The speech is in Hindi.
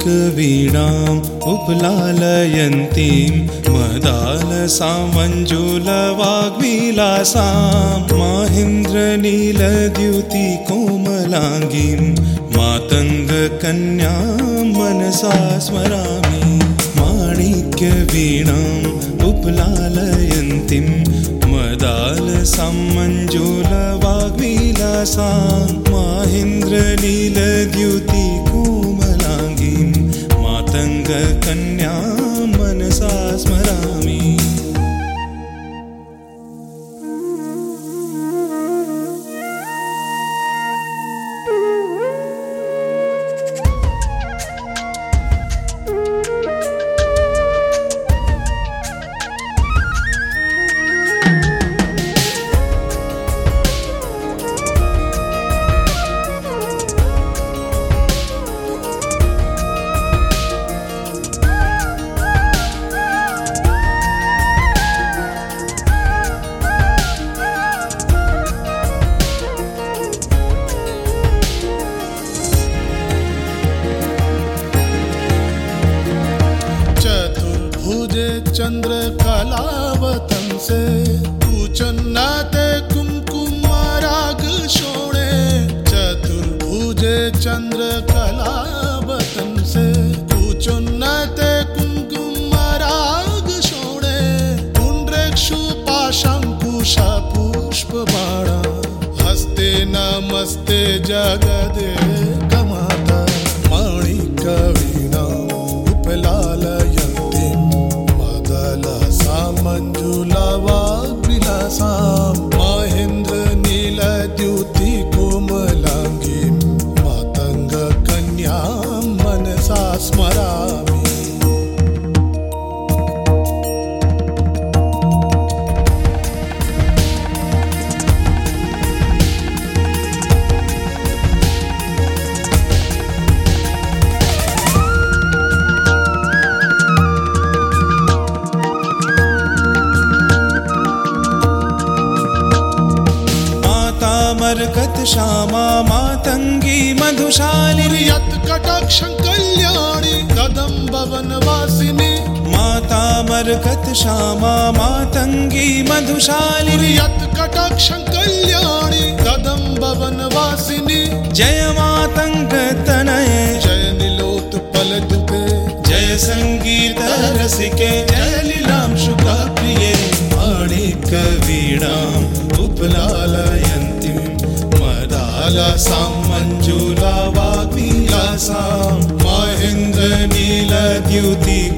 माणिक्यवीणाम् उपलालयन्तीं मदालसामञ्जुलवाग्विलासां माहेन्द्रनीलद्युतिकोमलाङ्गीं मातङ्गकन्यां मनसा स्मरामि। माणिक्यवीणाम् उपलालयन्तीं मदालसामञ्जुलवाग्विलासां माहेन्द्रनीलद्युतिकोमलाङ्गीं मातङ्गकन्यां मनसा स्मरामि। चंद्र कलावतन से पूचन्नाते कुमकुम राग शोणे। चतुर्भुजे चंद्र कलावतन से पूचन्नाते कुमकुम राग शोणे। पुंड्रेक्षु पाशंकुशा पुष्प बाणा हस्ते नमस्ते जगदे कमाता। माणिक्यवीणाम् उपलालयन्तीं मदालसामञ्जुलवाग्विलासां माहेन्द्रनीलद्युतिकोमलाङ्गीं मातङ्गकन्यां मनसा स्मरामि। मरकत श्यामा मातंगी मधुशालिनी कटाक्षं कल्याणी कदम्ब वनवासिनी। माता मरकत श्यामा मातंगी मधुशालिनी कटाक्षं कल्याणी कदम्ब वनवासिनी। जय मातंग तनये जय नीलोत्पल दुबे जय संगीत रसिके जय लीलांशुका प्रिये। माणिक्यवीणाम् उपलालयन्तीं मदालसामञ्जुलवाग्विलासां माहेन्द्रनीलद्युतिकोमलाङ्गीं